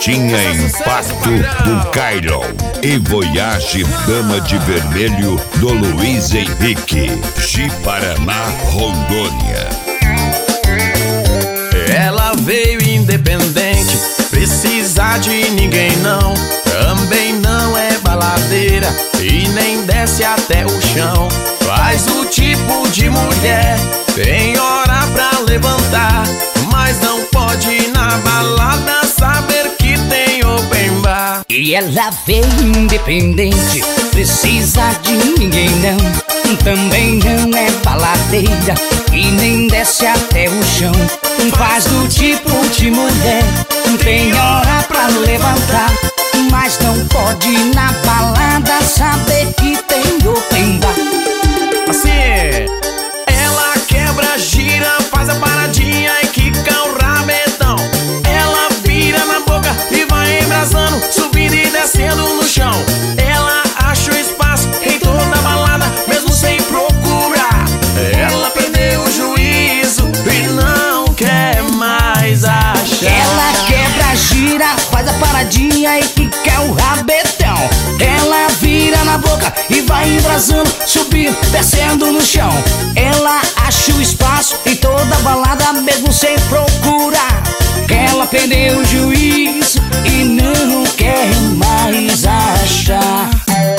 Tinha Impacto do Cairon e Voyage Dama de Vermelho do Luiz Henrique, Ji-Paraná, Rondônia. Ela veio independente, precisa de ninguém não. Também não é baladeira e nem desce até o chão. Faz o tipo de mulher, tem hora pra levantar, mas não pode ir na balada saber que tem open bar. E ela veio independente, precisa de ninguém não. Também não é baladeira e nem desce até o chão. Faz do tipo de mulher, tem hora pra levantar, mas não pode ir na balada saber que tem open bar. Assim, ela quebra, gira, faz a paradinha e quica o rabetão. Ela vira na boca e vai embrasando, subindo e descendo no chão. Ela acha o espaço em toda a balada, mesmo sem procurar. Ela perdeu o juízo e não quer mais achar. Ela quebra, gira, faz a paradinha e quica o rabetão. Ela vira na boca e vai embrasando, subindo, descendo no chão. Ela acha o espaço em toda a balada, mesmo sem procurar. Ela perdeu o juízo e não quer mais achar.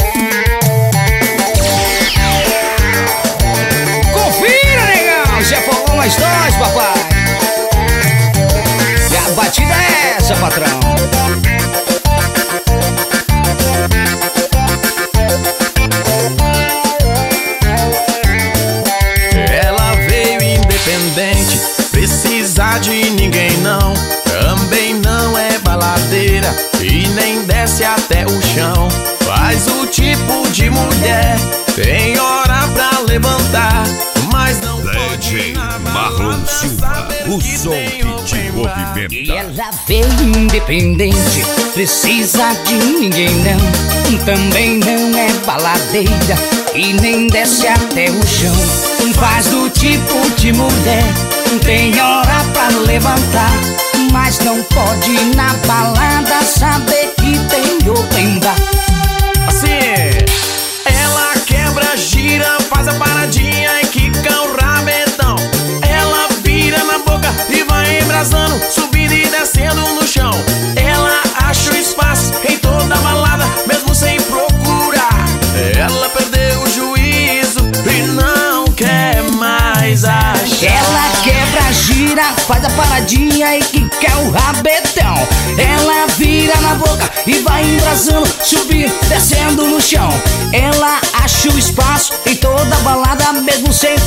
Confira, negão, já falou mais nós, papai. E a batida é essa, patrão. Ela veio independente, precisa de ninguém não. Também não é baladeira e nem desce até o chão. Faz o tipo de mulher, tem hora pra levantar, mas não pode ir na Marlon Silva, o som que te E movimenta. ela veio independente, precisa de ninguém não. Também não é baladeira e nem desce até o chão. Faz do tipo de mulher, tem hora pra levantar, mas não pode ir na balada saber que tem open bar. Assim, ela quebra, gira, faz a paradinha e quica o rabetão. Ela vira na boca e vai embrasando, subindo e descendo no chão. Ela acha o espaço em toda a balada, mesmo sem procurar. Ela perdeu o juízo e não quer mais achar. Ela quebra, gira, faz a paradinha e quica o rabetão. Ela vira na boca e vai embrasando, subindo, descendo no chão. Ela acha o espaço em toda a balada, mesmo sem